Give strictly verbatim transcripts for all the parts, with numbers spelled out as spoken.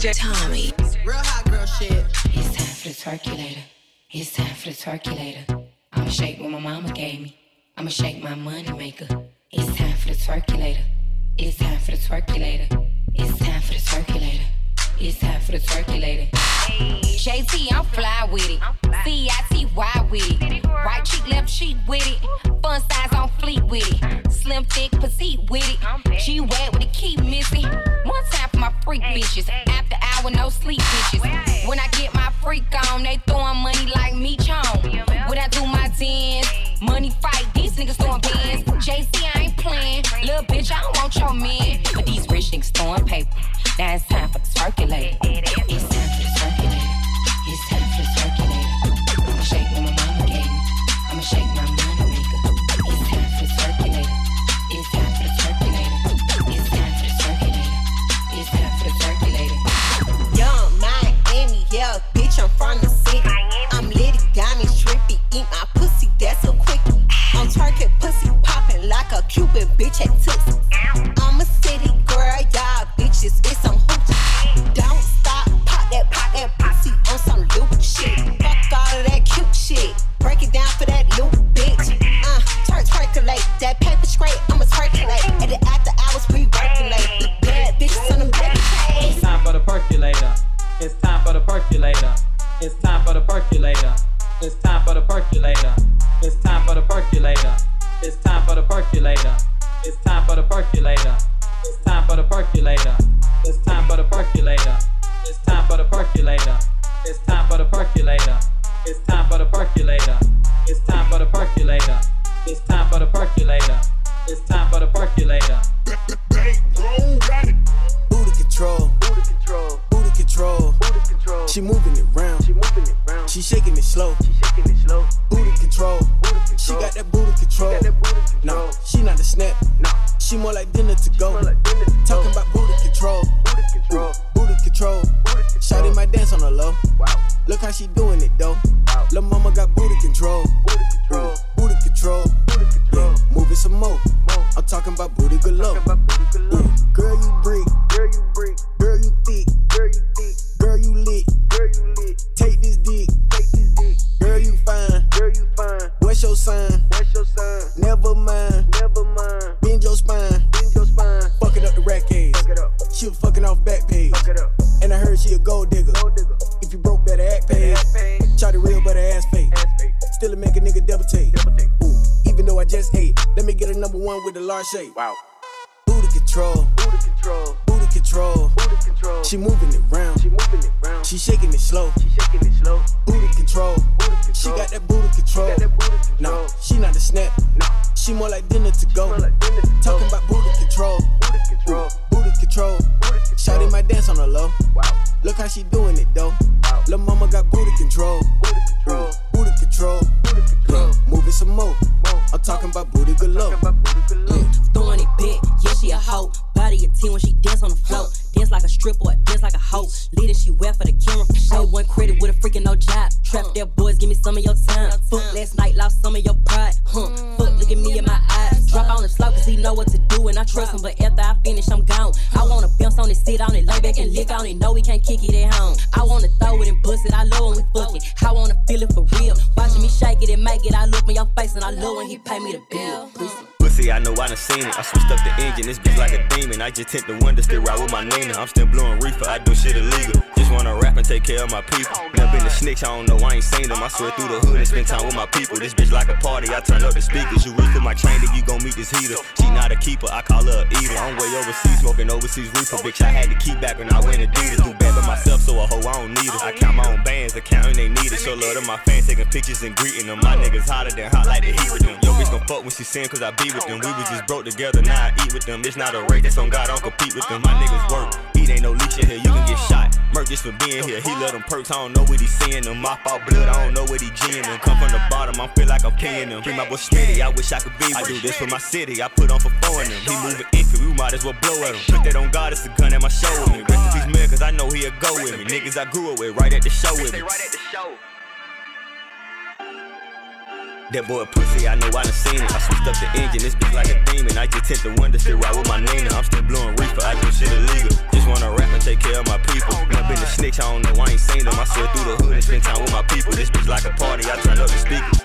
J Tommy. Real hot girl shit. It's time for the circulator. It's time for the circulator. I'ma shake what my mama gave me. I'ma shake my money maker. It's time for the circulator. It's time for the circulator. It's time for the circulator. It's time for the circulator. J T, I'm fly with it. C I T Y with it. Right cheek, left cheek with it. Fun size on fleet with it. Slim, thick, petite with it. G wet with the key missing. One time for my freak bitches. After hour, no sleep bitches. When I get my freak on, they throwing money like me chon. When I do my dance, money fight, these niggas throwing bands. J C, I ain't playing. Little bitch, I don't want your man. But these rich niggas throwing paper. Now it's time for the circulator. It's time for the circulator. It's time for the circulator. I'ma shake what my mama gave me. I'ma shake my money maker. It's time for the circulator. It's time for the circulator. It's time for the circulator. It's time for the circulator. Young Miami, yeah, bitch, I'm from the city. I'm litty, diamond, trippy, eat my pussy, that's a quickie. I'm twerking pussy popping like a Cuban bitch at Tootsie. I'm a city girl, y'all bitches, it's some hoochie. Don't stop, pop that, pop that pussy on some loop shit. Fuck all of that cute shit, break it down for that loop, bitch. Uh, twerk, twerkulate, that paper straight, I'ma twerkulate. At the after hours, we working late. Bad bitches on the baby chain. It's time for the percolator. It's time for the percolator. It's time for the percolator. It's time for the percolator. It's time for the percolator. It's time for the percolator. It's time for the percolator. It's time for the percolator. It's time for the percolator. It's time for the percolator. It's time for the percolator. It's time for the percolator. It's time for the percolator. It's time for the percolator. It's time for the percolator. Booty control. Booty control. Booty control. Booty control. She moving it round. She moving it round. She shaking it slow. She shaking it slow. Booty control. Booty control. She got that booty control. She got that booty control. No, she not a snap. No, she more like dinner to go. Like dinner to Talking go. About booty control. Booty control. Booty control. Booty control. Shawty my dance on the low. Wow. Look how she doing it though. Wow. Lil' mama got booty control. Booty control. Booty control. Booty control. Yeah, move it some more. more. I'm talking about booty galore. Talking about booty galore. Yeah. Girl you break. Girl you break. Girl you thick. Girl you thick. Girl you lit. Girl you lit. Take this dick. Take this dick. Girl you fine. Girl you fine. What's your sign? What's your sign? Never mind. Never mind. Bend your spine. Bend your spine. Fucking up the rack cage. Fuck it up. She was fucking off back page. Fuck it up. And I heard she a gold digger. Gold digger. If you broke, better act paid. Charty real, but her ass fake. Still a make a nigga double take. Double take. Ooh, even though I just ate, let me get a number one with a large shape. Wow. Booty control. Booty control. Booty control. Booty control. She moving it round. She moving it round. She shaking it slow. She shaking it slow. Booty control. Booty control. She got that booty control. She got that booty control. No, she not a snap. No, she more like dinner to go. Like dinner to Talking go. About booty control. Booty control. Ooh, booty control. Booty control. Shawty my dance on the low. Wow. Look how she doing it though. Wow. Lil' mama got booty control. Booty control. Ooh, booty control. Booty control. Yeah, move it some more. more. I'm talking about booty galore. Yeah. Throwing it big, yeah she a hoe. Body a ten when she dance on the floor. Dance like a stripper, or dance like a hoe. Lit and she wet for the camera for show. One credit with a freaking no job. Trap their boys, give me some of your time. Fuck last night, lost some of your pride. Huh? Fuck, look at me in my eyes. Drop on the slow cause he know what to do and I trust him. But after I finish, I'm gone. I wanna bounce on it, sit on it, lay back and lick on it. No, we can't kick it at home. I wanna throw it and bust it. I love when we fuck it. I wanna feel it for real. Watching me shake it and make it. I look in your face and I love when he pay me the bill. Pussy. Pussy, I know I done seen it. I switched up the engine, this bitch like a demon. I just tint the window, still ride with my Nina. I'm still blowing reefer, I do shit illegal. Just wanna rap and take care of my people. Never been to snitch, I don't know, I ain't seen them. I swear through the hood and spend time with my people. This bitch like a party, I turn up the speakers. You reach for my train, then you gon' meet this heater. She not a keeper, I call her a eater. I'm way overseas, smoking overseas reefer. Bitch, I had to keep back when I went Adidas. Do bad by myself, so a hoe, I don't need it. I count my own bands, accounting they need it. Show love to my fans, taking pictures and greeting them. My niggas hotter than hot like the heat with them. Yo, bitch gon' fuck when she sin, cause I be with them. We was just broke together, now I eat with them. It's not a race, that's on God, I don't compete with them. My niggas work, eat ain't no leash in here, you can get shot. Murk just for being here, he love them perks, I don't know what he seeing them. Mop out blood, I don't know what he G'ing them. Come from the bottom, I feel like I'm paying them. Free my boy Smitty, I wish I could be. I do this for my city, I put on for four of them. He moving iffy, we might as well blow at him. Put that on God, it's a gun at my show with me. Rest in peace, man, cause I know he'll go with me. Niggas I grew up with, right at the show with me. That boy pussy, I know I done seen it. I switched up the engine, this bitch like a demon. I just tint the window, still ride with my Nina. I'm still blowing reefer, I do shit illegal. Just wanna rap and take care of my people. Never been to snitch, I don't know, I ain't seen them. I swear through the hood and spend time with my people. This bitch like a party, I turn up the speakers.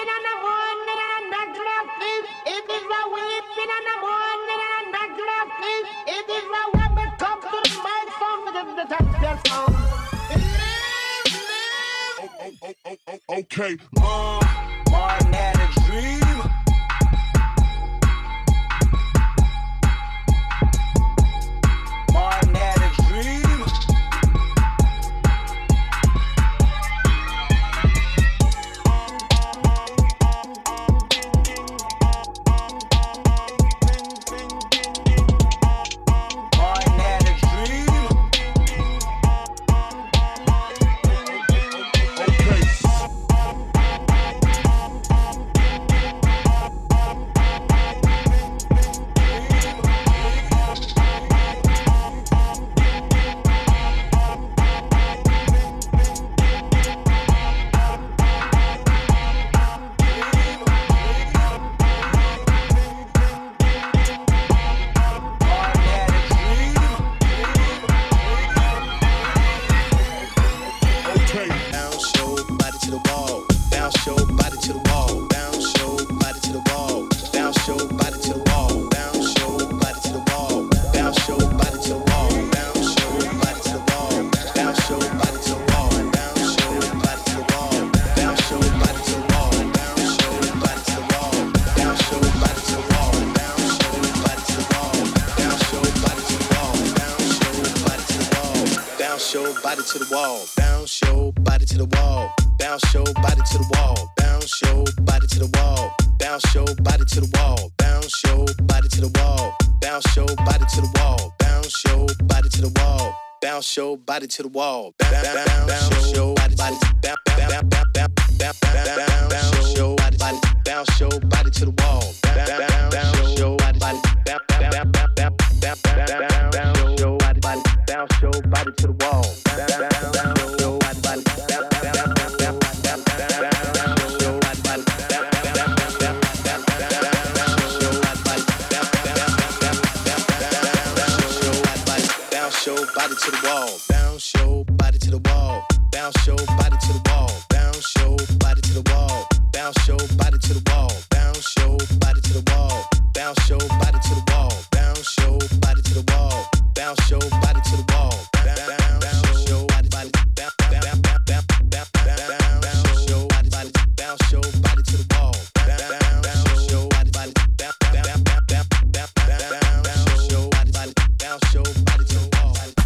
whipping on the morning and I knock left feet. If it's a whipping on the morning and I knock left feet. If it's a weapon comes to the microphone with the, the top bell sound. Okay, Mom, Martin had a dream. Martin had a dream. Martin had a dream. Okay. To the wall, bounce your body to the wall, bounce your body to the wall, bounce your body to the wall, bounce your body to the wall, bounce your body to the wall, bounce your body to the wall, bounce your body to the wall, bounce your body to the wall, bounce your body, bounce your body, bounce your body to the wall, bounce your body, bounce your body, bounce your body to the wall. Body to the wall, bounce your body to the wall, bounce your body to the wall, bounce your body to the wall, bounce your body to the wall, bounce your body to the wall, bounce your body to the wall, bounce your body to the wall, bounce your body to the wall, bounce your body, bounce your body, bounce your body to the wall, bounce your body, bounce your body, bounce your body to the wall.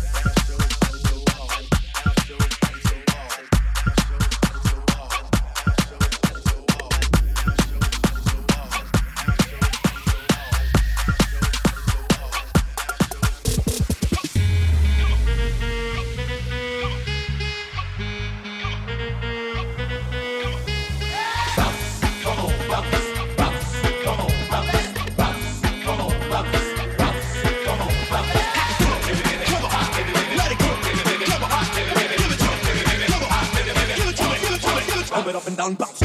Up and down, bounce.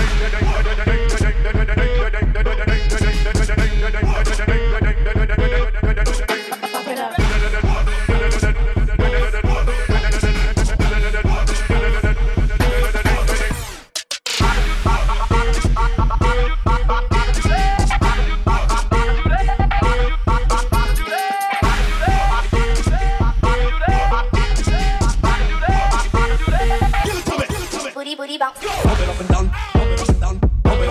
Booty, booty, bounce. Pump it up and down, pump it up and down, pump it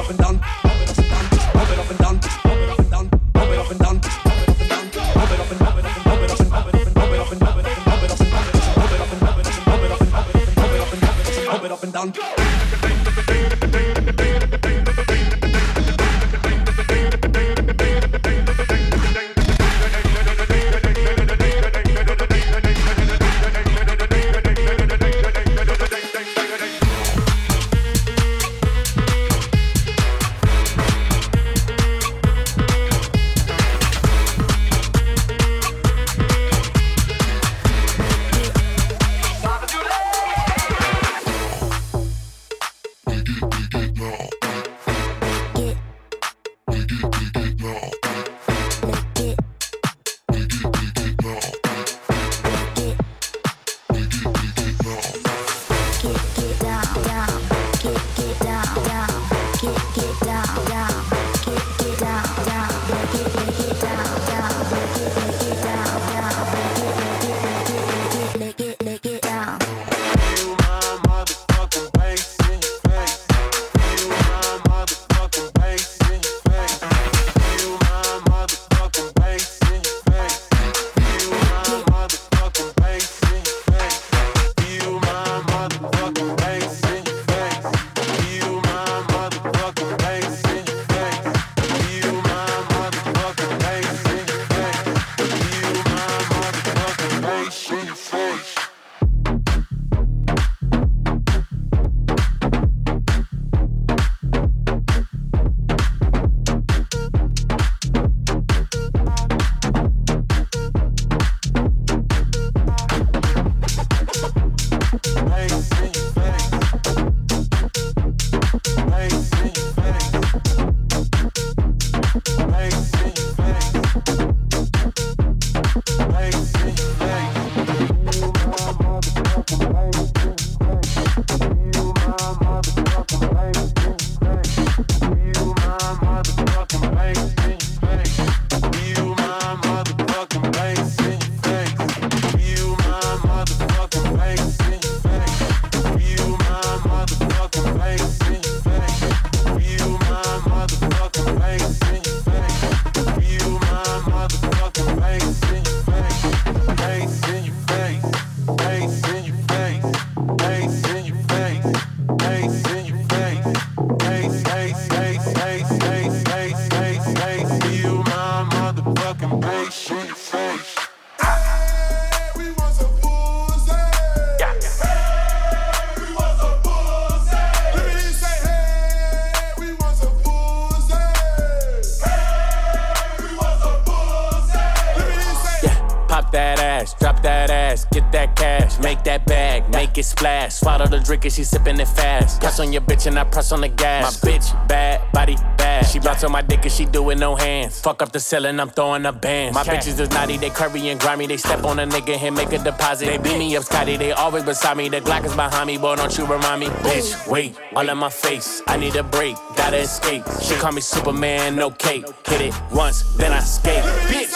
make that bag, make it splash. Swallow the drink and she sippin' it fast. Press on your bitch and I press on the gas. My bitch bad, body bad. She bounce on my dick and she do it no hands. Fuck up the ceiling, I'm throwing up bands. My bitches is naughty, they curvy and grimy. They step on a nigga and make a deposit. They beat me up, Scotty, they always beside me. The Glock is behind me, boy, don't you remind me. Bitch, wait, all in my face. I need a break, gotta escape. She call me Superman, no cape. Hit it once, then I skate. Bitch.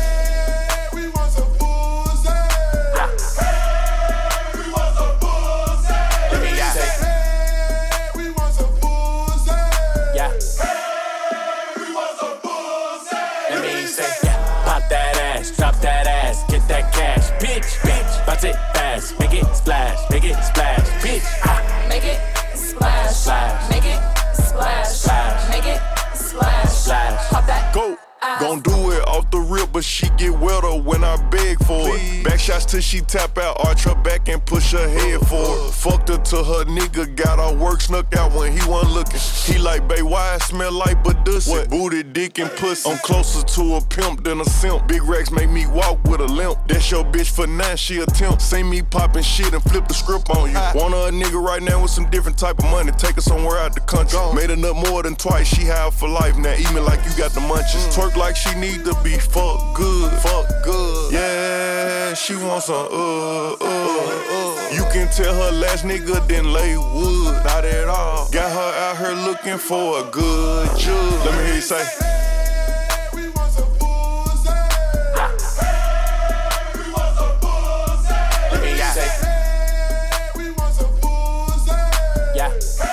Drop that ass, get that cash, bitch, bitch. Bounce it fast, make it splash, make it splash, bitch. Ah. Make it splash, splash, make it splash, splash, make it splash, splash. Pop that. Go. Gon' do it off the rip, but she get wetter when I beg for it. Back shots till she tap out, arch her back and push her head forward. Fucked her till her nigga got her work snuck out when he wasn't looking. He like, babe, why I smell like Badussy? Booty, dick, and pussy. I'm closer to a pimp than a simp. Big racks make me walk with a limp. That's your bitch for nine, she attempt. See me poppin' shit and flip the script on you. Want her a nigga right now with some different type of money. Take her somewhere out the country. Made her nut more than twice, she high for life. Now eat me like you got the munchies. Twerk like she need to be fuck good, fuck good. Yeah, she wants some uh, uh, uh. You can tell her last nigga didn't lay wood, not at all. Got her out here looking for a good judge. Let me hear you say. We want some pussy. We want some pussy. Let me hear you say. We want some pussy. Yeah.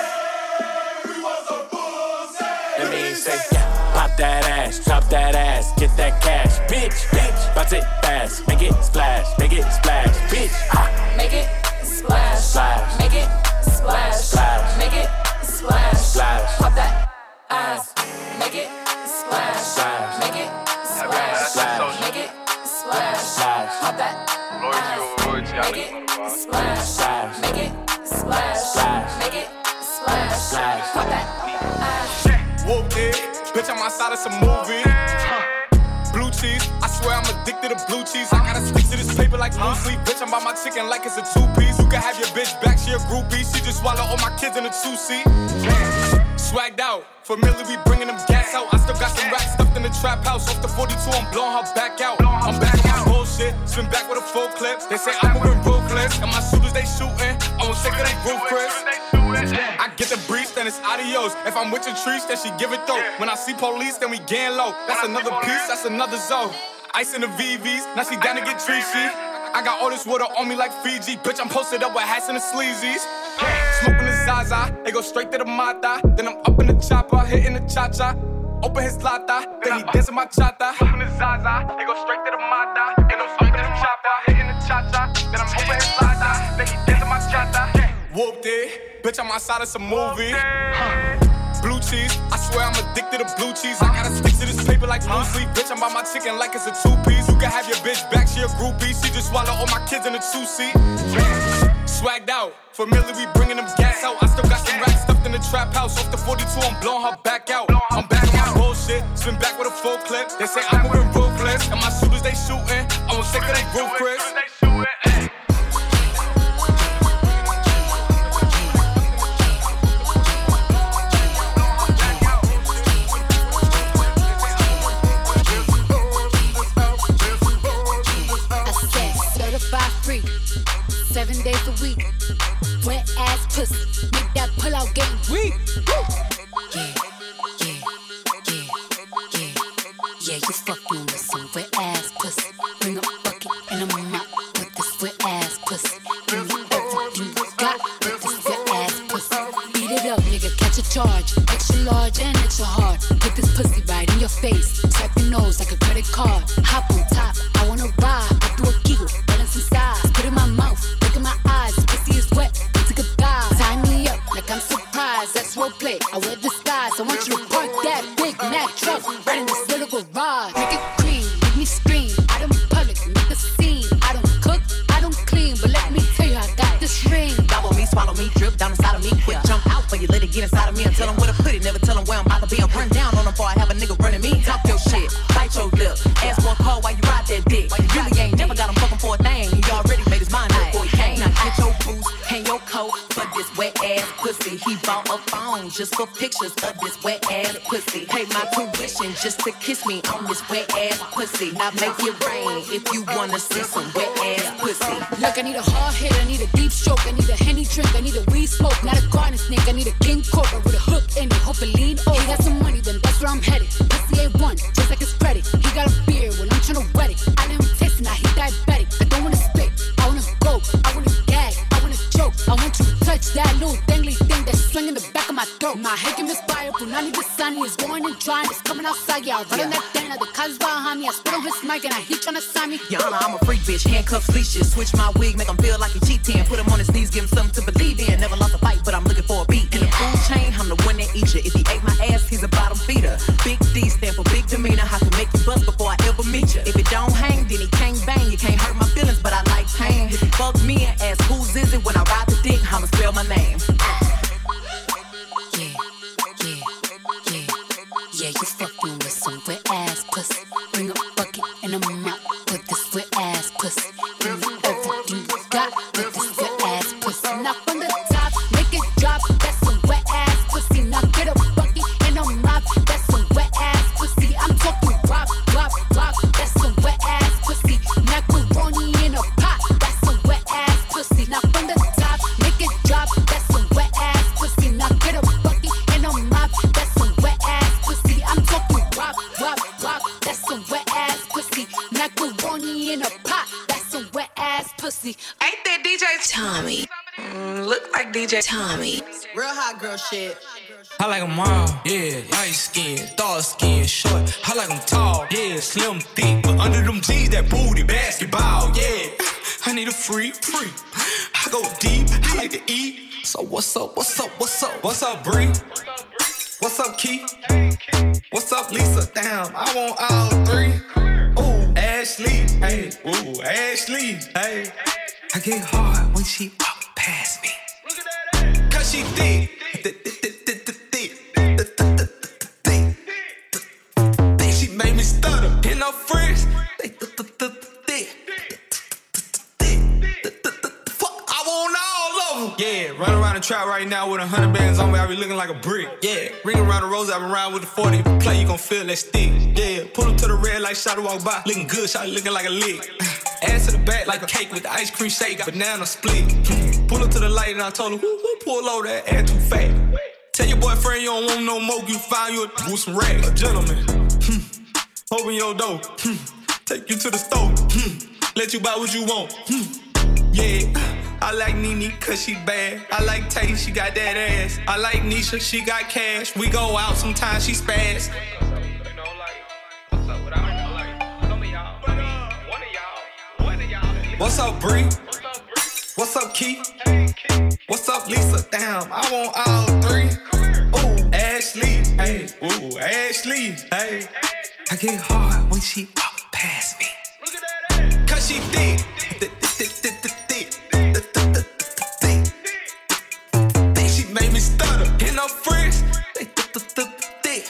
We want some pussy. Let me hear you say. Pop that ass, drop that ass, get that cash, bitch, bitch. Bounce it fast, make it splash, make it splash, bitch. Ah. Make it splash, splash, make it splash, splash, make it splash, splash. Pop that ass, make it splash, splash, make it splash, splash, make it splash, splash. Pop that ass, make it splash, splash, make it splash, splash, make it splash, splash. Pop that ass. Whoop it, bitch, I'm outside of some movie. Huh. Blue cheese, I swear I'm addicted to blue cheese. I gotta stick to this paper like blue sleep. Bitch, I'm by my chicken like it's a two-piece. You can have your bitch back, she a groupie. She just swallow all my kids in a two-seat. Swagged out, familiar, we bringing them gas out. I still got some racks stuffed in the trap house. Off the forty-two, I'm blowing her back out. I'm back on my bullshit, spin back with a full clip. They say I'm moving ruthless, and my shooters, they shooting. I won't shake it, they roof, Chris. I get the breeze, then it's adios. If I'm with your trees, then she give it though. When I see police, then we gang low. That's another piece, that's another zone. Ice in the V Vs, now she down to get treachy. I got all this water on me like Fiji. Bitch, I'm posted up with hats and the sleazies. Smoking the Zaza, they go straight to the Mata. Then I'm up in the chopper, hitting the cha-cha. Open his lata, then he dancing my chata. Smoking the Zaza, they go straight to the Mata. Then I'm up in the chopper, hitting the cha-cha. Then I'm open his lata, then he dancing my chata. Whooped it, bitch, I'm outside of some movie. Huh. Blue cheese, I swear I'm addicted to blue cheese. I gotta stick to this paper like blue sleep. Bitch, I'm by my chicken like it's a two-piece. You can have your bitch back, she a groupie. She just swallow all my kids in a two-seat. Swagged out, familiar, we bringing them gas out. I still got some racks stuffed in the trap house. Off the forty-two, I'm blowing her back out. I'm back on my bullshit, spin back with a full clip. They say I'm moving ruthless, and my shooters, they shooting. I won't shake it, they roof, Chris. Seven days a week, wet ass pussy, make that pull out game weak. Yeah, yeah, yeah, yeah, yeah. You fucking with some wet ass pussy. Bring a bucket and a mop with this wet ass pussy. Give me everything you got with this wet ass pussy. Beat it up, nigga, catch a charge. Extra large and extra hard. Put this pussy right in your face. Swipe your nose like a credit card. Hop on top, I wanna ride. I do a giggle, balance inside. Put in my mouth. My eyes, pussy is wet, take a dive. Tie me up like I'm surprised, that's roleplay. I wear disguise, I want you to park that Big Mac truck right in this little garage. Make it clean, make me scream. I don't public, make the scene. I don't cook, I don't clean, but let me tell you, I got this ring. Gobble me, swallow me, drip down inside of me. Quick jump out for you, let it get inside of me and tell them where to put it. Never tell them where I'm about to be. I'm run down on them before I have a nigga running me. Talk your shit, bite your lip, ass walk coat for this wet ass pussy. He bought a phone just for pictures of this wet ass pussy. Paid my tuition just to kiss me on this wet ass pussy. Now make it rain if you wanna see some wet ass pussy. Look, I need a hard hit, I need a deep stroke, I need a Henny drink, I need a weed smoke, not a garden snake, I need a king cobra with a hook in it, hope it lean over. He got some money, then that's where I'm headed. Pussy ain't one, just like his credit. He got a beard when I'm tryna wet it. I let him taste it, now he diabetic. I don't wanna spit, I wanna go, I wanna gag, I wanna choke. I want you to touch that little dangly thing that's swinging the back of my throat. My head can misfire, Punani the sunny is going and drying, it's coming outside, yeah. I run on that thing, now the cuz behind me. I spit on his mic and I heat tryna sign me. Yana, I'm a freak bitch, handcuffs, leashes. Switch my wig, make him feel like he cheating. Put him on his knees, give him something to believe in. Never lost a fight, but I'm looking for a beat. In the food chain, I'm the one that eat you. If he ate my ass, he's a bottom feeder. Big D stand for big demeanor. I can make you bust before I ever meet you. If it don't hang, then he can't bang. You can't hurt my feelings, but I like pain. If he fuck me and ask who's is it when I ride the dick, I'ma spell my name. Yeah, yeah, yeah, yeah, you fucking with some wet ass pussy. Bring a bucket and a mop with this wet ass pussy. Give me everything you got with this wet ass pussy. Now from the top, make it drop. That's some wet ass pussy. Now get a bucket and a mop. That's some wet ass pussy. I'm talking rock, rock, rock. That's some wet ass pussy. Macaroni in a pot. That's some wet ass pussy. Now from the top, make it drop. That's some wet ass pussy. Now get a bucket and a mop. That's some wet ass pussy. I'm talking rock, rock, rock. That's some wet ass pussy. Macaroni in a pot. That's some wet ass pussy. Ain't that D J Tommy? Mm, look like D J Tommy. Real hot girl shit. I like them all, yeah, light skin, dark skin, short. I like them tall, yeah, slim, thick. But under them jeans, that booty, basketball, yeah. I need a free, free. I go deep, I like to eat. So what's up, what's up, what's up? What's up, Bree? What's up, Keith? What's up, Lisa? Damn, I want all three. Ooh, Ashley, hey, ooh, Ashley, hey. I get hard when she walk past me. Cause she thick. She made me stutter. And her friends, they thick. Fuck, I want all of them. Yeah, run around the trap right now with a hundred bands on me. I be looking like a brick. Yeah, ring around the rose, I been around with the forty. If you play, you gon' feel that stick. Yeah, pull up to the red light, shot walk by. Looking good, shot looking like a lick. Ass to the back like a cake with the ice cream shake. Banana split. Pull up to the light and I told her, whoo, whoo, pull over that ass too fat. Tell your boyfriend you don't want no more, you find you a with some rags. A gentleman. Hmm. Open your door. Hmm. Take you to the store. Hmm. Let you buy what you want. Hmm. Yeah. I like Nene cause she bad. I like Tay, she got that ass. I like Nisha, she got cash. We go out, sometimes she spaz. What's up, Bree? What's up, Keith? What's up, Lisa? Damn, I want all three. Ooh, Ashley, hey, ooh, Ashley, hey. I get hard when she walk past me. Cause she thick. She made me stutter. And her friends, they thick.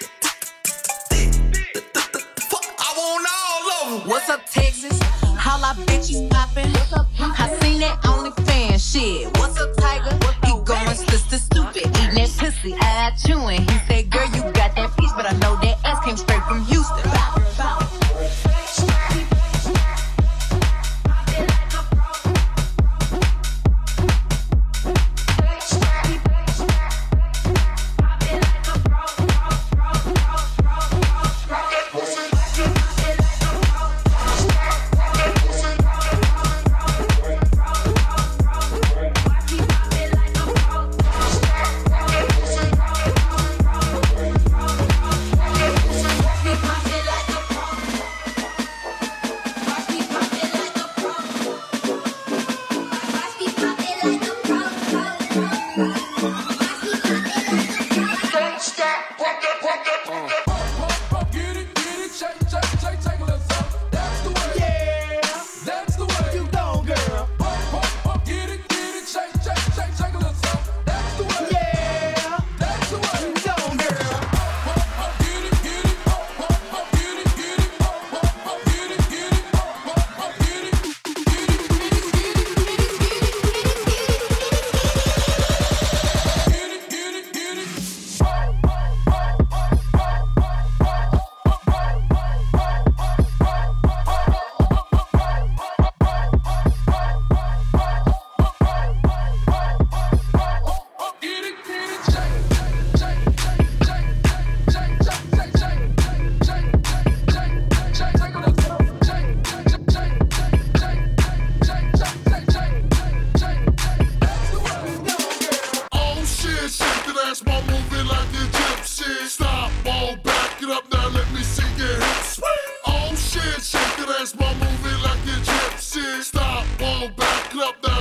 Fuck, I want all of them. What's up, Texas? All our bitches poppin'. I seen that OnlyFans shit. What's up, Tiger? He going sister stupid, eating that pussy, eye chewing. He said, girl, you got that piece, but I know that ass came straight from Houston.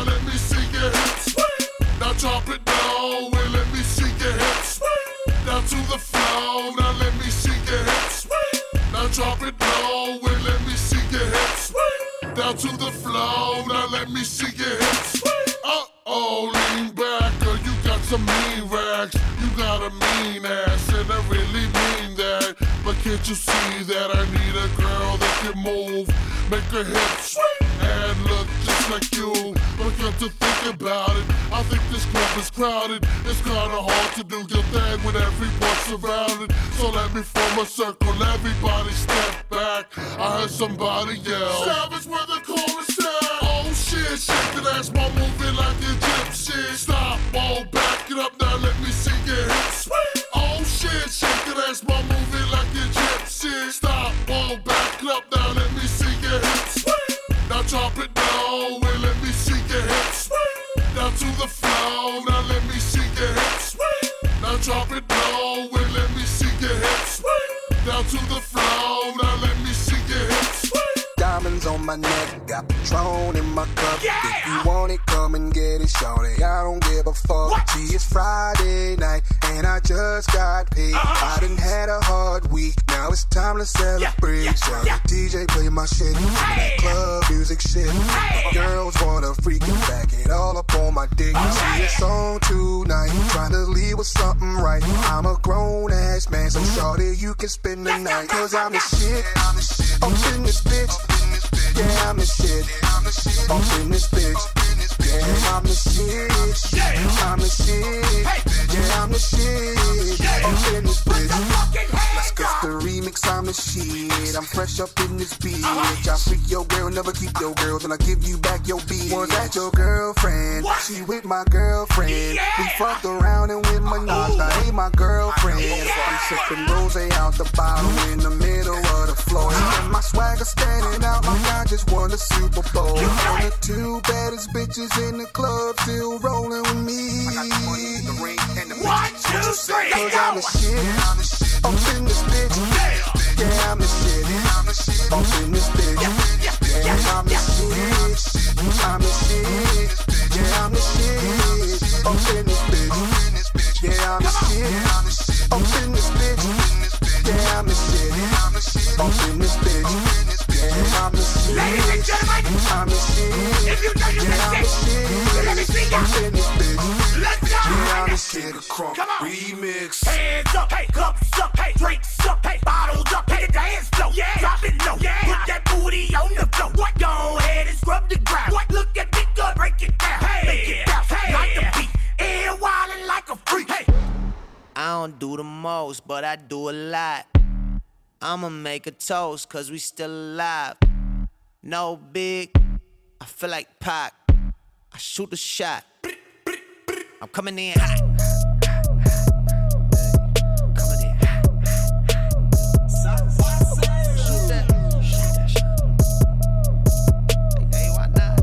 let me see your hips. Now drop it down, well, let me see your hips. Down to the floor, now let me see your hips. Now drop it down, well, let me see your hips. Down to the floor, now let me see your hips. Uh-oh, lean back, girl, you got some mean rags. You got a mean ass, and I really mean that. But can't you see that I need a girl that can move, make her hips and look just like you? But got to think about it, I think this club is crowded. It's kinda hard to do your thing when everyone's surrounded. So let me form a circle, everybody step back. I heard somebody yell, Savage with the chorus sound. Oh shit, shake that ass while moving like a gypsy. Stop, all back it up now, let me see your hips. Oh shit, shake that ass while moving like a gypsy. Stop, all back it up now, let me see your hips. Now drop it down, well, let me see your hips. Down to the floor, now let me see your hips. Now drop it down, well, let me see your hips. Down to the floor, now let me see your hips. Diamonds on my neck, got Patron in my cup. Yeah. If you want it, come and get it, shorty. I don't give a fuck. What? See, it's Friday night, and I just got paid. Uh-huh. I done had a hard week, now it's time to celebrate. Yeah, yeah, yeah. D J play my shit, hey. That club music shit. Hey. Girls wanna freak and back it all up on my dick. Right. See, it's on tonight, trying to leave with something right. I'm a grown ass man, so shorty, you can spend the yeah, night. Cause I'm the shit, I'm the shit. I'm in this bitch. Yeah, I'm the shit. I'm in this bitch. Yeah, I'm the shit. I'm the shit. Yeah, I'm the shit. I'm in this bitch. Let's get the remix. I'm the shit. I'm fresh up in this bitch. I freak your girl, never keep your girl, then I give you back your beat. Was that your girlfriend? She with my girlfriend. We fucked around and with my knots. Now ain't my girlfriend. I'm sipping rose out the bottle in the middle of the floor. And my swagger standing out like I just won a Super Bowl. And the two baddest bitches in the club still rolling with me. One, two, three, cause I'm the shit. I'm in this bitch. Yeah, I'm the shit. I'm in this bitch. Yeah, I'm the shit. I'm the shit. Yeah, I'm the shit. I'm in this bitch. Yeah, I'm the shit. I'm in this bitch. Yeah, I'm the shit. I'm in this bitch. Yeah, I'm the shit. Ladies and gentlemen, I'm the shit. If you know you yeah, can sing, let me see ya. I'm in this bitch. Let's go. Yeah, I'm the shit. Crunk remix. Hands up, hey, cups up, hey, drinks up, hey, bottles up, hey, the dance floor, yeah, drop it low, yeah, put that booty on the floor. What? Go ahead and scrub the ground. What? Look at it, good, break it down, hey, make it bounce, hey, like the beat, and wildin' like a freak, hey. I don't do the most, but I do a lot. I'ma make a toast, cause we still alive. No big, I feel like Pac. I shoot a shot. I'm coming in hot. Coming in hot. Shoot that. Hey, why not?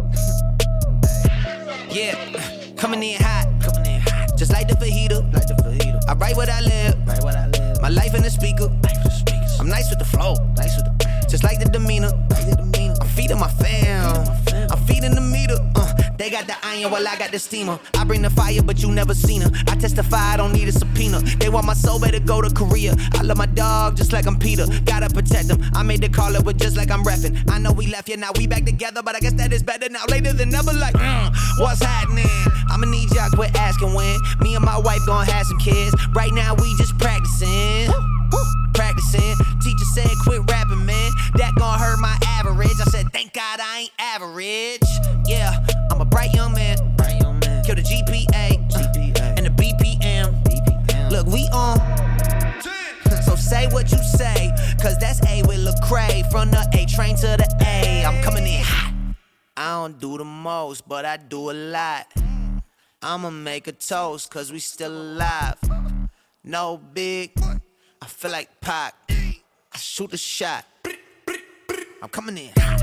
Yeah, coming in hot. Coming in hot. Just like the fajita. Like the fajita. I write what I live. Write what I live. My life in the speaker. I'm nice with the flow, nice with the, just like the demeanor. I'm feeding my fam, I'm feeding the meter. Uh, they got the iron while I got the steamer. I bring the fire, but you never seen her. I testify, I don't need a subpoena. They want my soul, better go to Korea. I love my dog just like I'm Peter. Gotta protect him. I made the call up, but just like I'm reffing. I know we left, yeah, now we back together, but I guess that is better now. Later than never, like, mm, what's happening? I'ma need y'all quit asking when. Me and my wife gonna have some kids. Right now we just practicing. Practicing, teacher said quit rapping, man. That gon' hurt my average. I said, thank God I ain't average. Yeah, I'm a bright young man. Bright young man. Kill the G P A, G P A. Uh, and the B P M. B P M. Look, we on. So say what you say, cause that's A with Lecrae. From the A train to the A, I'm coming in hot. I don't do the most, but I do a lot. I'ma make a toast, cause we still alive. No big, I feel like Pac. I shoot a shot. I'm coming in hot.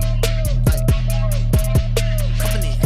Coming in.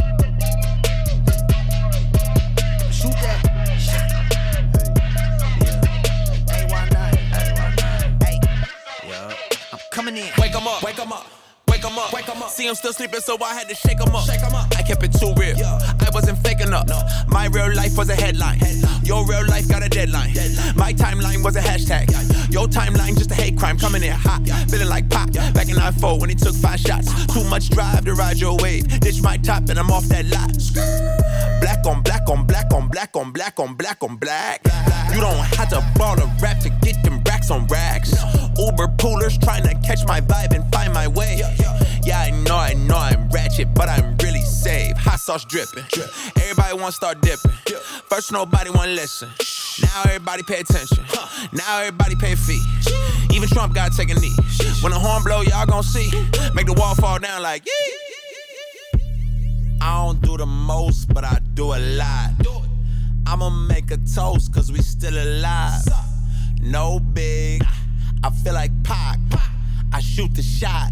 Shoot that shot. Hey, why not? Hey, why not? Hey, yo, I'm coming in. Wake 'em up, wake 'em up. Wake 'em up, wake 'em up. See, see him still sleeping, so I had to shake him up. Shake him up. I kept it too real. Yeah. I wasn't fake enough. No. My real life was a headline. headline. Your real life got a deadline. deadline. My timeline was a hashtag. Yeah, yeah. Your timeline just a hate crime. Coming in hot. Yeah. Feeling like Pac. Yeah. Back in nine four when he took five shots. Too much drive to ride your wave. Ditch my top and I'm off that lot. Black on black on black on black on black on black on black. You don't have to ball a rap to get them racks on racks. Uber poolers trying to catch my vibe and find my way. Yeah, I know, I know I'm ratchet, but I'm really safe. Hot sauce dripping. Everybody wanna start dipping. First nobody wanna listen. Now everybody pay attention. Now everybody pay a fee. Even Trump gotta take a knee. When the horn blow, y'all gon' see. Make the wall fall down like yee. I don't do the most, but I do a lot. I'ma make a toast, cause we still alive. No big, I feel like Pac. I shoot the shot.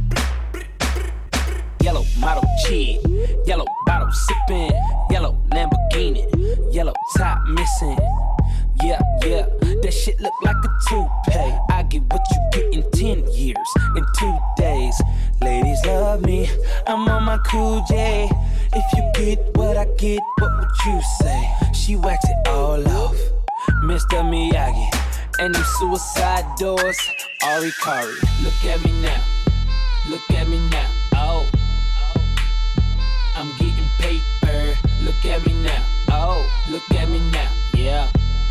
Yellow model chick, yellow bottle sipping, yellow Lamborghini, yellow top missing. Yeah, yeah, that shit look like a toupee. I get what you get in ten years, in two days. Ladies love me, I'm on my cool J. If you get what I get, what would you say? She waxed it all off, Mister Miyagi. And them suicide doors, Ari Kari. Look at me now, look at me now, oh. I'm getting paper, look at me now, oh. Look at me now, yeah.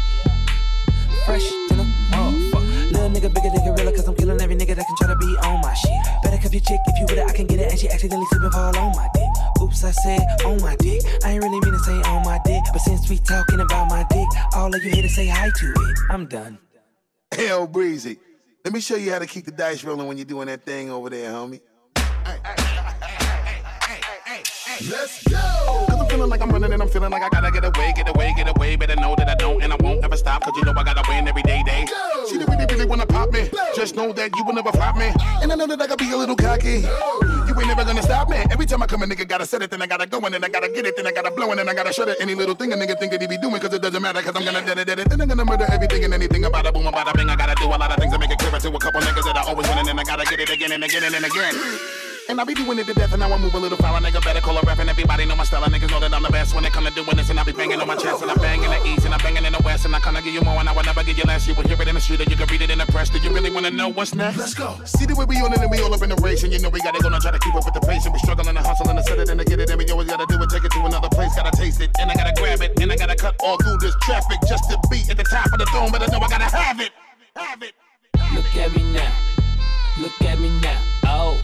Fresh to the motherfucker. Little nigga bigger than gorilla, cause I'm killing every nigga that can try to be on my shit. Better cuff your chick, if you with it, I can get it. And she accidentally slip and fall on my dick. Oops, I said on my dick. I ain't really mean to say on my dick, but since we talking about my dick, all of you here to say hi to it. I'm done. Hell, Breezy, let me show you how to keep the dice rolling when you're doing that thing over there, homie. Hey, hey, hey, hey, hey, hey, hey, let's go! Cause I'm feeling like I'm running and I'm feeling like I gotta get away, get away, get away. Better know that I don't and I won't ever stop, cause you know I gotta win every day, day. Go. She really, really wanna pop me. Go. Just know that you will never flop me. And I know that I gotta be a little cocky. Go. You ain't never gonna stop me. Every time I come a nigga gotta set it, then I gotta go and then I gotta get it, then I gotta blow and then I gotta shut it. Any little thing a nigga think that he be doing, cause it doesn't matter, cause I'm gonna dead it, dead it. Then I'm gonna murder everything and anything about a boom, about a bing. I gotta do a lot of things to make it clearer to a couple niggas that I always win and then I gotta get it again and again and, and again. And I be doing it to death and now I move a little foul. A nigga better call a ref and everybody know my style. Niggas know that I'm the best when it come to doing this. And I be banging on my chest and I bang in the east and I banging in the west. And I kinda give you more and I will never give you less. You will hear it in the street or you can read it in the press. Do you really wanna know what's next? Let's go. See the way we on it and we all up in the race. And you know we gotta go and try to keep up with the pace. And we struggling to hustle and to set it and to get it. And we always gotta do it, take it to another place. Gotta taste it and I gotta grab it. And I gotta cut all through this traffic just to be at the top of the throne. But I know I gotta have it. Have it. Look at me now. Look at me now. Oh.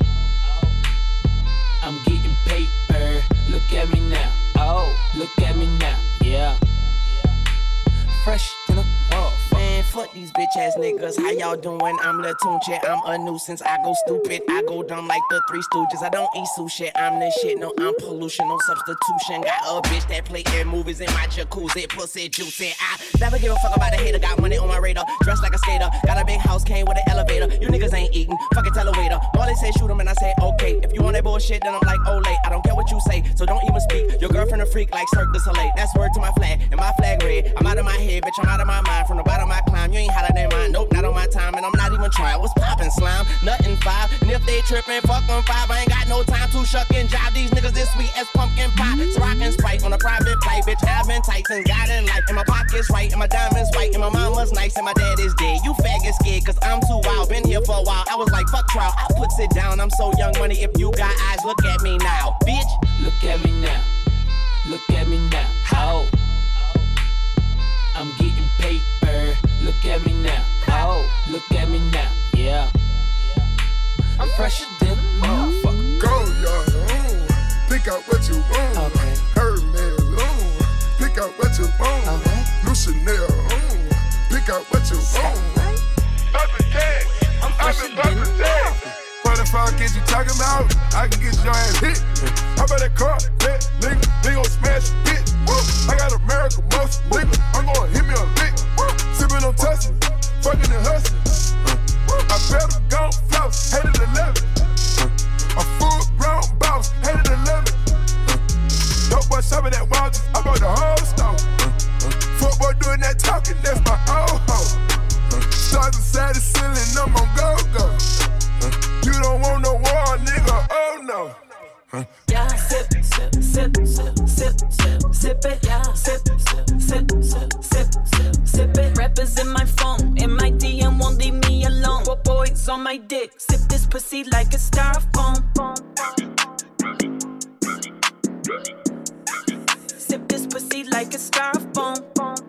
I'm getting paper. Look at me now. Oh, look at me now. Yeah. Fresh to the motherfucker. Man, fuck these bitch ass niggas. How y'all doing? I'm Lil Tunchi. I'm a nuisance. I go stupid. I go dumb like the Three Stooges. I don't eat sushi. I'm the shit. No, I'm pollution. No substitution. Got a bitch that play in movies in my jacuzzi. Pussy juicy. I never give a fuck about a hater. Got money on my radar. Dressed like a skater. Got a big house. Came with an elevator. You niggas ain't eating. Fucking tell a waiter. Molly said shoot him and I say okay. If you want that bullshit, then I'm like, oh, late. I don't care what you say. So don't even speak. Your girlfriend a freak like Cirque du Soleil. That's word to my flag. And my flag red. I'm out of my head, bitch. I'm out of my mind. From the bottom of my climb. You ain't hotter than mine. Nope, not on my time. And I'm not even trying. What's poppin', slime? Nothing five. And if they trippin', fuck them five. I ain't got no time to shuck and jive. These niggas this sweet as pumpkin pie. So rockin' Sprite on a private flight. Bitch, I've been tight since God in life. And my pocket's right. And my diamonds white. And my mama's nice. And my dad is dead. You faggot scared. Cause I'm too wild. Been here for a while. I was like, fuck trial. I put it down. I'm so young money. If you got eyes, look at me now. Bitch, look at me now. Look at me now. Oh. I'm getting paper. Look at me now. Oh, look at me now. Yeah. I'm fresher than a motherfucker. Go, y'all. Mm. Pick out what you want. Okay. Hermes. Mm. Pick out what you want. Okay. New Chanel. Mm. Pick out what you want. Upper J. I'm fresher than a motherfucker. What the fuck is you talking about? I can get your ass hit. How about that car? That nigga, they gon' smash it. I got American muscle, nigga. I'm gon' hit me a lick. Sippin' on Tussin', fucking and hustlin'. I better go floss, hated eleven. A full grown boss, hated eleven. Dope boy shopping that wild, I bought the whole store. Football doing that talking, that's my old hoe. Stars inside the ceiling, I'm on go-go. You don't want no war, nigga, oh no. sip it, yeah. Sip, sip, sip, sip, sip, sip, sip it. Rappers in my phone, in my D M won't leave me alone. What boys on my dick, sip this pussy like a styrofoam. Sip this pussy like a styrofoam.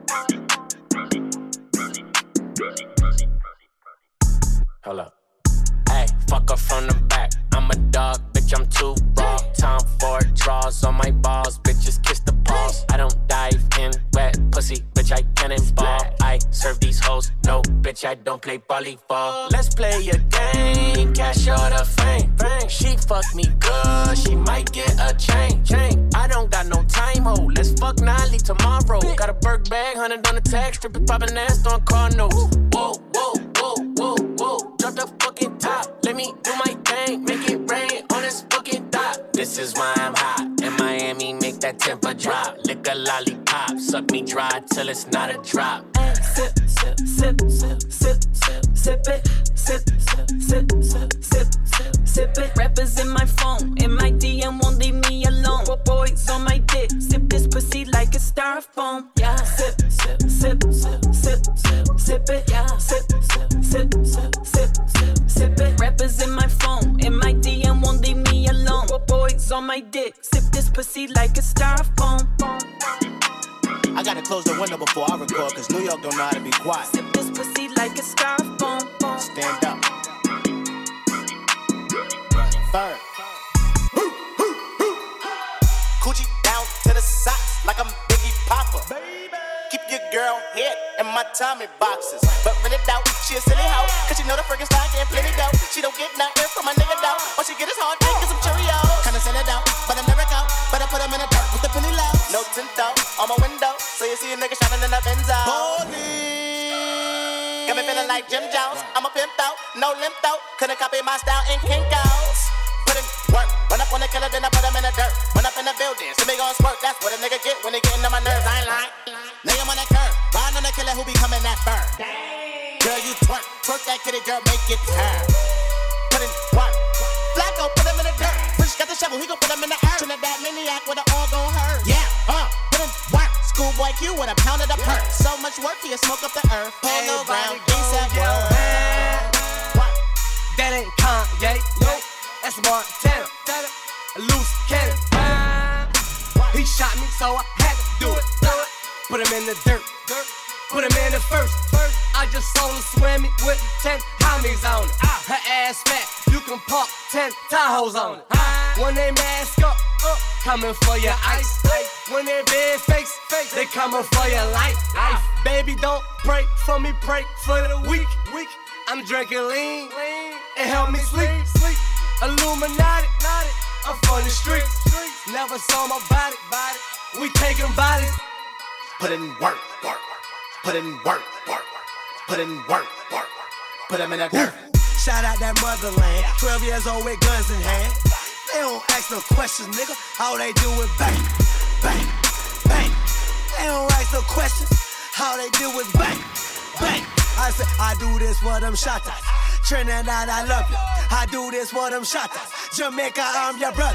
Hold up. Hey, fuck her from the back. I'm a dog, bitch, I'm too raw. Time for draws on my balls, bitches kiss the paws. I don't dive in wet pussy, bitch, I cannonball. I serve these hoes, no, bitch, I don't play volleyball. Let's play a game, cash or the fame. She fuck me good, she might get a chain. chain. I don't got no time, ho, let's fuck Nolly tomorrow. Got a Burke bag, hundred on the tag, stripping poppin' ass on car notes. Whoa, whoa, whoa, whoa, whoa, drop the fucking top. Let me do my thing, make it rain on this fucking dot. This is why I'm hot. In Miami, make that temper drop. Lick a lollipop, suck me dry till it's not a drop. Sip, sip, sip, sip, sip, sip, sip it. Sip, sip, sip, sip, sip, sip, sip it. Rappers in my phone, in my D M won't leave me alone. What boys on my dick, sip this pussy like a styrofoam. Yeah. Sip, sip, sip, sip, sip, sip, sip it. Yeah. Sip, sip, sip, sip, sip, sip, sip it. Rappers in my phone, in my D M won't leave me alone. What boys on my dick, sip this pussy like a styrofoam. I gotta close the window before I record, cause New York don't know how to be quiet. Sip this pussy like a styrofoam. Stand up. Bird. Coochie down to the socks like I'm Biggie Popper. Keep your girl head in my Tommy boxes. But rent it out, she a silly hoe, cause she know the friggin' stock and plenty dough. She don't get nothing from my nigga though. All she get is hard dick and some Cheerios. Kinda send it out, but I never go. But I put them in the dirt with the penny low. No tint though, on my window. So you see a nigga shining in the Benzo. Holy. Got me feeling like Jim Jones. I'm a pimp though, no limp though. Couldn't copy my style in Kinko's. Put in work, run up on the killer, then I put him in the dirt. Run up in the building, so me gon' squirt. That's what a nigga get when they gettin' on my nerves. I ain't lying. Lay him on that curb, riding on the killer who be coming that fur. Girl, you twerk, twerk that kitty, girl, make it turn. Put in work, Flacco, put him in the dirt. Rich got the shovel, he gon' put him in the earth. Trinidad maniac with an all gon' hurt. Yeah, uh, put in work. Schoolboy Q with a pound of the perk. So much work, he'll smoke up the earth. Pull around, ASAP, yo. That ain't Kanye, no, that's Montana. A loose cannon. He shot me, so I had to do it. Put him in the dirt, put him in the first. I just saw him swimming with ten homies on it. Her ass fat, you can park ten Tahoes on it. When they mask up, up, coming for your ice. When they big face, they coming for your life. Life, baby, don't pray for me, pray for the weak. Weak. I'm drinking lean, it help me sleep. Sleep. Illuminati, I'm from the streets. Never saw my body, body. We taking bodies. Put in work, work, put in work, work, put in work, work, put them in that dirt. Shout out that motherland, twelve years old with guns in hand. They don't ask no questions, nigga. All they do is bang, bang, bang. They don't ask no questions. All they do is bang, bang. I say, I do this for them shotters. Trinidad, I love you. I do this for them shotters. Jamaica, I'm your brother.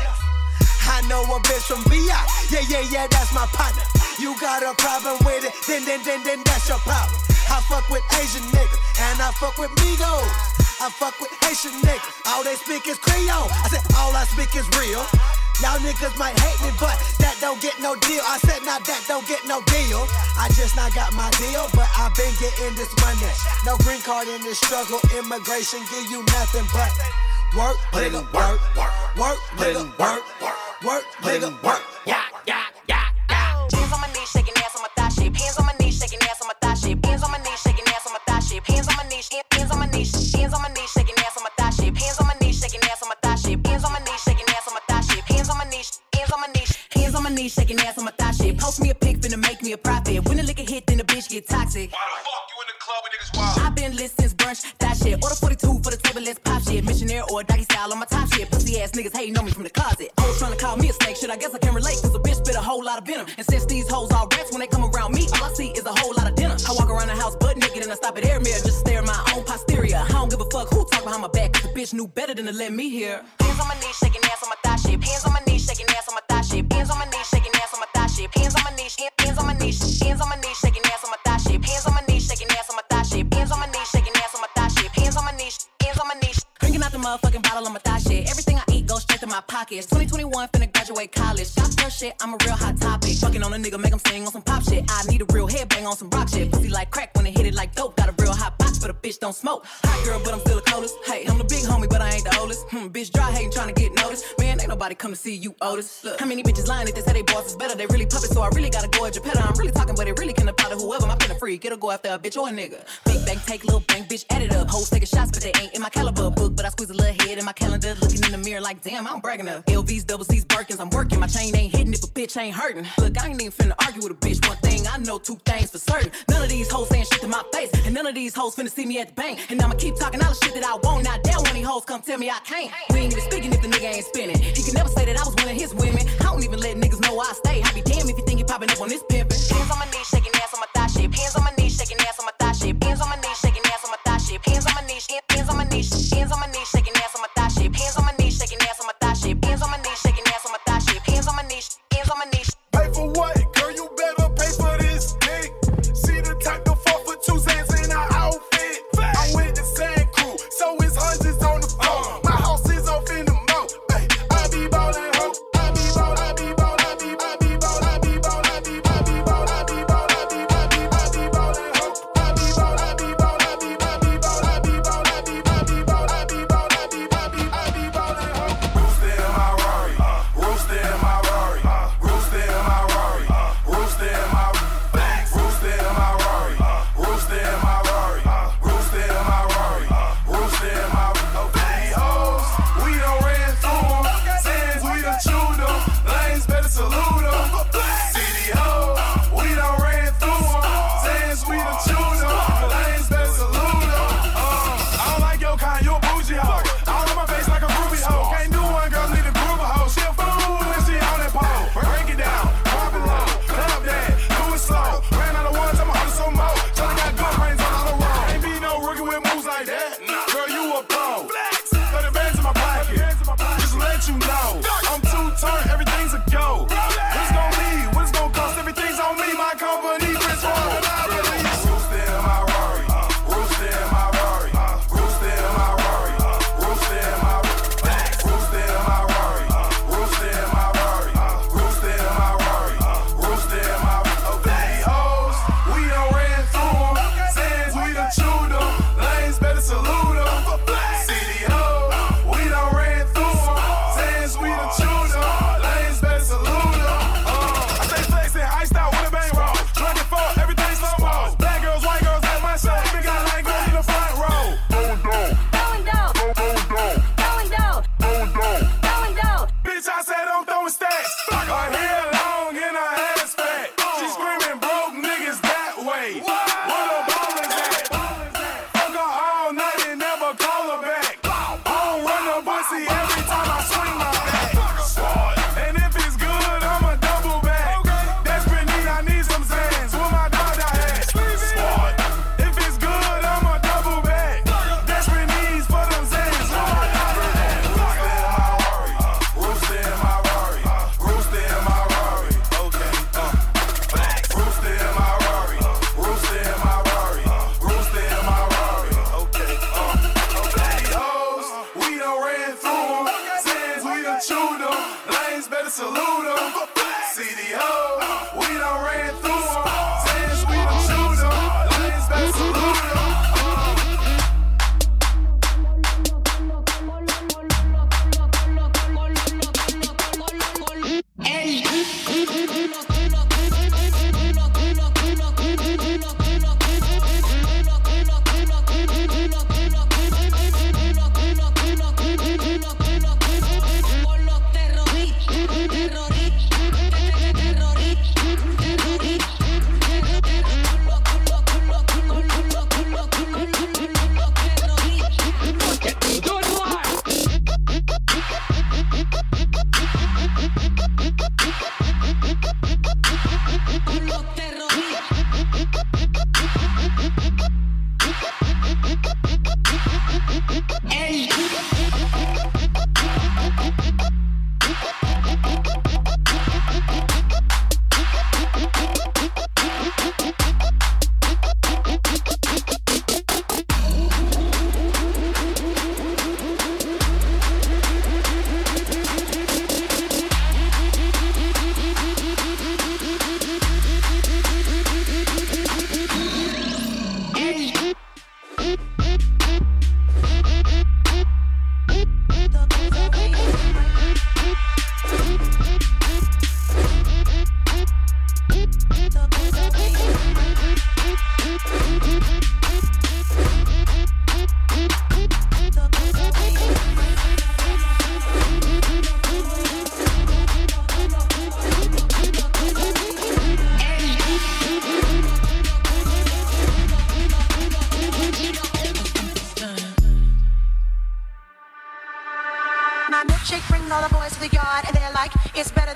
I know a bitch from V I. Yeah, yeah, yeah, that's my partner. You got a problem with it, then, then, then, then that's your problem. I fuck with Asian niggas, and I fuck with Migos. I fuck with Haitian niggas, all they speak is Creole. I said, all I speak is real. Y'all niggas might hate me, but that don't get no deal. I said, now that don't get no deal. I just not got my deal, but I been getting this money. No green card in this struggle, immigration give you nothing but work, put in nigga, work, work, work, put in work, work, work, put in work. Yeah, yeah, yeah, yeah. Hands on my knees, shaking ass on my thigh shape. Hands on my knees, shaking ass on my thigh shape. Hands on my knees, shaking ass on my thigh shape. Hands on my knees, hands on my knees, hands on my knees, shaking ass on my thigh shape. Hands on my knees, shaking ass on my thigh shape. Hands on my knees, shaking ass on my thigh shape. Hands on my knees, hands on my knees, hands on my knees, shaking ass on my thigh shape. Post me a pic, finna make me a profit. When the liquor hit, then the bitch get toxic. Why the fuck you in the club with niggas wild? I've been lit since brunch, that shit. Order forty-two for the table, let's pop shit. Missionary or doggy style on my top shit. Pussy ass niggas hating on me from the closet. Always trying to call me a snake shit. I guess I can relate, cause a bitch spit a whole lot of venom. And since these hoes all rats, when they come around me, all I see is a whole lot of dinner. I walk around the house butt naked and I stop at air mirror just to stare at my own posterior. I don't give a fuck who talk behind my back, cause the bitch knew better than to let me hear. Hands on my knees, shaking ass on my thigh shape. Hands on my knees, shaking ass on my thigh shape. Hands on my knees, shaking ass on my thigh shape. Hands on my knees, pockets. twenty twenty-one, finna graduate college. Got first shit, I'm a real hot topic. Fucking on a nigga, make him sing on some pop shit. I need a real headbang on some rock shit. Pussy like crack when it hit it like dope. Got a real hot box, but a bitch don't smoke. Hot girl, but I'm still the coldest. Hey, I'm the big homie, but I ain't the oldest. Hmm, bitch dry hating, trying to get noticed. Man, ain't nobody come to see you, Otis. Look, how many bitches lying if they say they boss is better? They really puppets, so I really gotta go at your petter. I'm really talking, but it really can apply to whoever. My pen a freak, it'll go after a bitch or a nigga. Big bang, take little bang, bitch, add it up. Hoes taking shots, but they ain't in my caliber book. But I squeeze a little head in my calendar, looking in the mirror like, damn, I'm bragging up. L Vs, double C's, Birkins, I'm working. My chain ain't hitting if a bitch ain't hurting. Look, I ain't even finna argue with a bitch. One thing I know, two things for certain. None of these hoes saying shit to my face, and none of these hoes finna see me at the bank. And I'ma keep talking all the shit that I want. Now damn, when these hoes come tell me I can't. We ain't even speaking if the nigga ain't spinning. He can never say that I was one of his women. I don't even let niggas know I stay. I be damn if you think you popping up on this pimpin'. Hands on my knees, shaking ass on my thigh shit. Hands on my knees, shaking ass on my thigh shit. Hands on my knees, shaking ass on my thigh shit. Hands on my knees, hands on my knees, hands on my knees, shaking ass on my thigh shit. Hands on my knees, shaking ass on my thigh shit. Hands on my knees, shaking ass on my thigh shit. Hands on my knees, hands on my knees. Pay for what? Girl, you better pay for this dick. See the type to four foot two hands in our outfit. I'm with the sand crew, so it's hundreds on the phone. My house is off in the mouth. I be ballin' ho, I be ballin', I be ballin', I be, I be ballin', I be ballin'.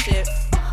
shit.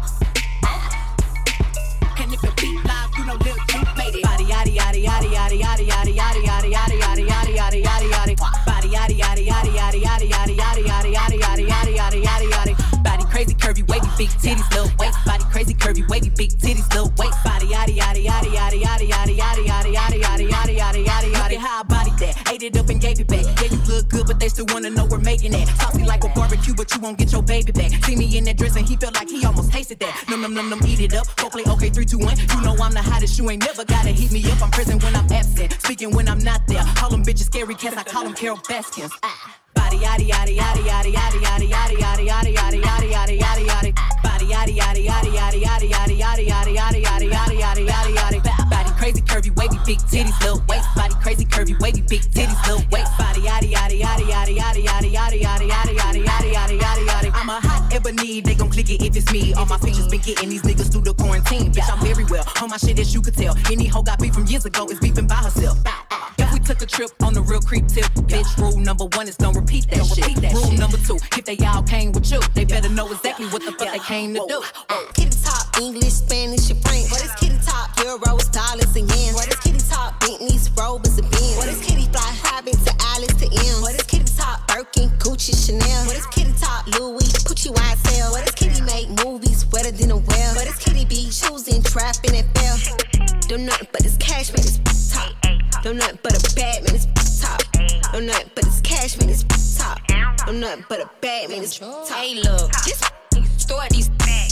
And if the beat live, you know Lil Duke made it. Body yaddy yaddy yaddy yaddy yaddy yaddy yaddy yaddy yaddy yaddy yaddy yaddy yaddy yaddy. Body yaddy yaddy yaddy yaddy yaddy yaddy yaddy yaddy yaddy yaddy yaddy yaddy yaddy yaddy. Body crazy curvy wavy big titties little waist. Body crazy curvy wavy big titties little waist. Body yaddy yaddy yaddy yaddy yaddy yaddy yaddy yaddy yaddy yaddy yaddy yaddy yaddy yaddy. How I body that, ate it up and gave it back. Yeah, you look good, but they still wanna know we're making it. Saucy like a barbecue, but you won't get your baby back. See me in that dress and he felt like he almost tasted that. Num num num num, eat it up. Go play okay, three, two, one. You know I'm the hottest. You ain't never gotta heat me up. I'm present when I'm absent, speaking when I'm not there. Call them bitches scary cats. I call them Carol Baskins. Ah. Body yaddy yaddy yaddy yaddy yaddy yaddy yaddy yaddy yaddy yaddy yaddy yaddy yaddy yaddy. Body yaddy yaddy yaddy yaddy yaddy yaddy yaddy yaddy yaddy yaddy yaddy yaddy yaddy yaddy. Body crazy curvy wavy big titties little waist. Body crazy curvy wavy big titties little waist. Body yaddy yaddy yaddy yaddy yaddy yaddy yaddy yaddy yaddy yaddy yaddy yaddy yaddy yaddy. I'm a hot ebony, they gon' click it if it's me. All my features been getting these niggas through the quarantine. Bitch, I'm very well on my shit as you could tell. Any hoe got beef from years ago is beefing by herself. If we took a trip on the real creep tip, bitch, rule number one is don't repeat that shit. Repeat that rule shit. Number two, if they all came with you, they better know exactly what the fuck they came to do. Kitty top, English, Spanish, and French. What is kitty top? Euros, dollars, and yen. What is kitty top? Bentleys, Rovers, and Benz. What is kitty fly? Hobbit to Alice to M. What is kitty top? Birkin, Gucci, Chanel. What is kitty top? Louis, Pucci, Y S L. What is kitty make movies wetter than a well? What is kitty be choosing, trapping, and fell? Don't nothing but this cash, man, it's top. Don't nothing but a bad man, it's top. Don't nothing but this cash, man, it's top. Don't nothing but a bad man, it's top. Hey, look, this store these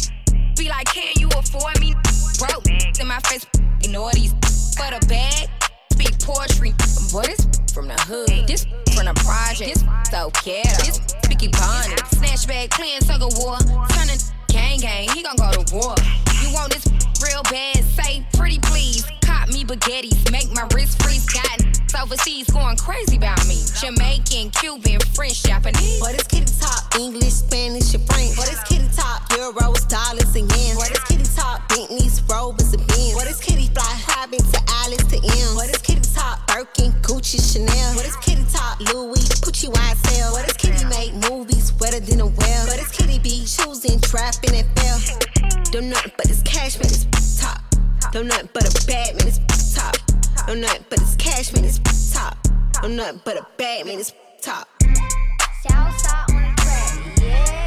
be like, can you afford me? Broke in my face, ignore these for the bag. Speak poetry, boy, this from the hood, this from the project, this so ghetto, this Vicky Bonnet, snatch bag, playing tug of war, turning gang gang, he gon' go to war. You want this real bad? Say pretty please, cop me baguettes, make my wrist freeze. Got overseas going crazy about me. Jamaican, Cuban, French, Japanese. What is kitty top? English, Spanish, and French. What is kitty top? Euros, dollars, and yen. What is kitty top? Bentleys, Rovers, and Benz. What is kitty fly? Hobbit to Alice to M. What is kitty top? Birkin, Gucci, Chanel. What is kitty top? Louis, Pucci, Y S L. What is kitty make movies wetter than a well? What is kitty be choosing, trapping, and fell? Don't nothing but this cash, man, it's top. Don't nothing but a bad man, it's top. Don't nothing but this cash, man, it's top. Don't nothing but a bad man, it's top. Southside on the track, yeah.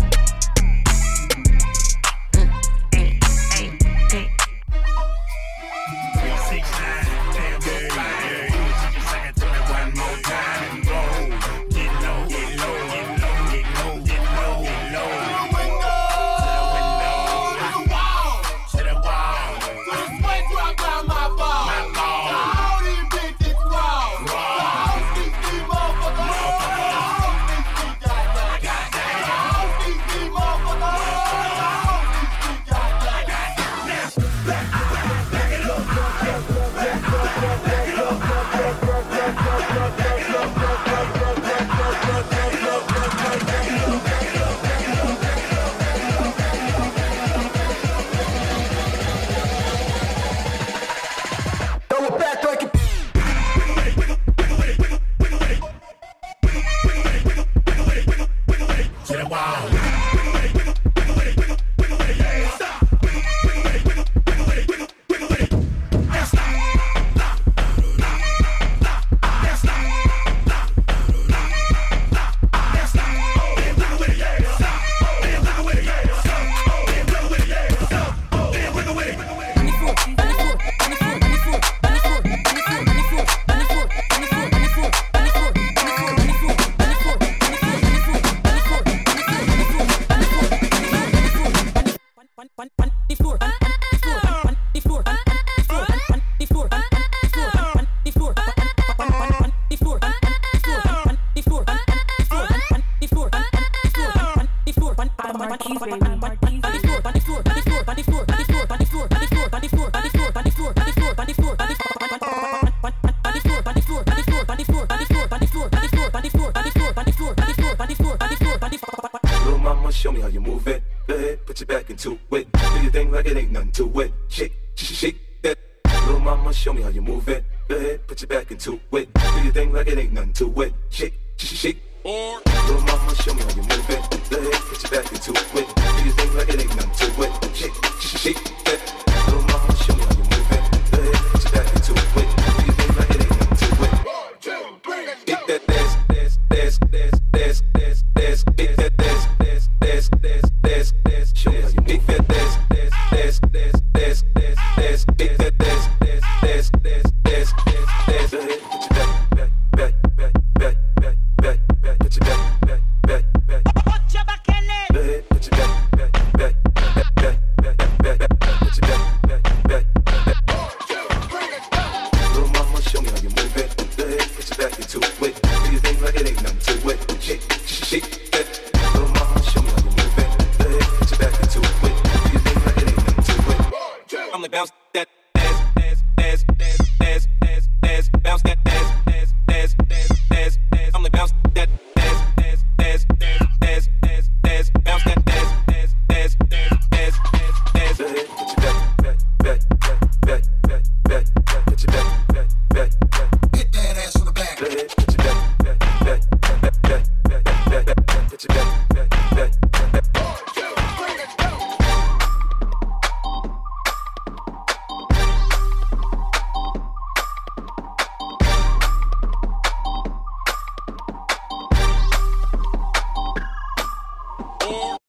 Show me how you move it. Go ahead, put your back into it. Do your thing like it ain't nothing to it. Shake, shake, shake that. Little mama, show me how you move it. Go ahead, put your back into it. Do your thing like it ain't nothing to it. Shake, shake, shake. Little mama, show me how you move it. Go ahead, put your back into it.